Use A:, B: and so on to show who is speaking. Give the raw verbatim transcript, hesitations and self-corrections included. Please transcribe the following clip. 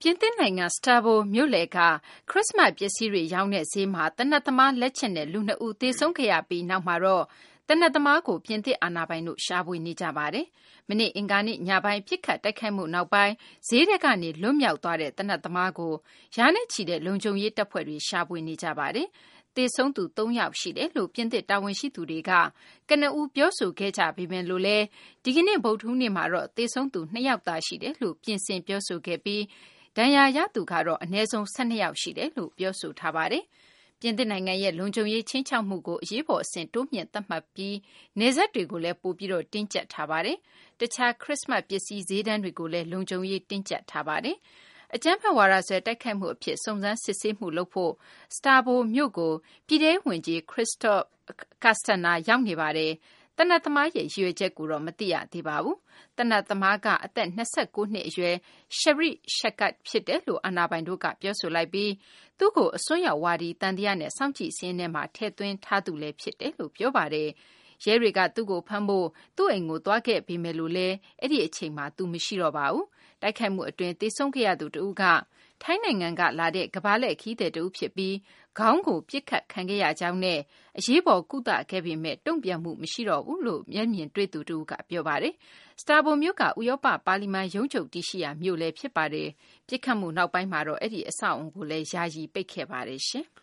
A: ပြင်သစ်နိုင်ငံစတာဘိုမြို့လယ်ကခရစ်မတ်ပစ္စည်းတွေရောင်းတဲ့ဈေးမှာသေနတ်သမားလက်ချက်နဲ့လူနှစ်ဦးသေဆုံးခဲ့ရပြီးနောက်မှာတော့သေနတ်သမားကိုပြင်သစ်အာဏာပိုင်တို့ရှာဖွေနေကြပါတယ်။မနေ့အင်္ဂါနေ့ညပိုင်းပစ်ခတ်တိုက်ခိုက်မှုနောက်ပိုင်းဈေးထဲကနေလွတ်မြောက်သွားတဲ့သေနတ်သမားကိုရာနဲ့ချီတဲ့လုံခြုံရေးတပ်ဖွဲ့တွေရှာဖွေနေကြပါတယ်။သေဆုံးသူသုံးယောက်ရှိတယ်လို့ပြင်သစ်တာဝန်ရှိသူတွေကကနဦးပြောဆိုခဲ့ကြပေမဲ့လို့လည်းဒီကနေ့ဗုဒ္ဓဟူးနေ့မှာတော့သေဆုံးသူနှစ်ယောက်သာရှိတယ်လို့ပြင်ဆင်ပြောဆိုခဲ့ပြီးဒဏ်ရာရသူကတော့အနည်းဆုံးဆယ်နှစ်ယောက်ရှိတယ်လို့ပြောဆိုထားပါတယ်။ပြင်သစ်နိုင်ငံရဲ့လုံခြုံရေးချင်းချောက်မှုကိုအရေးပေါ်အဆင့်တိုးမြင့်သတ်မှတ်ပြီးနေဆက်တွေကိုလည်းပိုပြီးတော့တင်းကျပ်ထားပါတယ်။တခြားခရစ်မတ်ပစ္စည်းဈေးတန်းတွေကိုလည်းလုံခြုံရေးတင်းကျပ်ထားပါတယ်။အကြမ်းဖက်ဝါဒစွဲတိုက်ခိုက်မှုအဖြစ်စုံစမ်းစစ်ဆေးမှုလုပ်ဖို့စတာဘိုမြို့ကိုပြည်ထောင်ဝင်ကြီးခရစ်စတော့ကာစတနာရောက်နေပါတယ်။တနတ်သမားရဲ့ရည်ရွယ်ချက်ကိုတော့မသိရသေးပါဘူး။တနတ်သမားကအသက်၂၉နှစ်အရွယ်ရှရီရှက်ကတ်ဖြစ်တယ်လို့အာဏာပိုင်တို့ကပြောဆိုလိုက်ပြီးသူ့ကိုအစွန်းရောက်ဝါဒီတန်တရားနဲ့စောင့်ကြည့်စင်းထဲမှာထည့်သွင်းထားသူလည်းဖြစ်တယ်လို့ပြောပါတယ်။ရဲတွေကသူ့ကိုဖမ်းဖို့သူ့အိမ်ကိုသွားခဲ့ပေမဲ့လို့လည်းအဲ့ဒီအချိန်မှာသူမရှိတော့ပါဘူး။တိုက်ခိုက်မှုအတွင်းသေဆုံးခဲ့ရသူတဦးကထိုင်းနိုင်ငံကလာတဲ့ကမ္ဘာလှည့်ခီးသည်တဦးဖြစ်ပြီးခေါင်းကိုပြစ်ခတ်ခံခဲ့ရကြောင်းနဲ့အရေးပေါ်ကုသခဲ့ပေမဲ့တုံ့ပြန်မှုမရှိတော့ဘူးလို့မျက်မြင်တွေ့သူတဦးကပြောပါတယ်။စတာဘိုမြို့ကဥရောပပါလီမန်ရုံးချုပ်တည်ရှိရာမြို့လည်းဖြစ်ပါတယ်။ပြစ်ခတ်မှုနောက်ပိုင်းမှာတော့အဲ့ဒီအဆောက်အုံကိုလည်းယာယီပိတ်ခဲ့ပါတယ်ရှင်။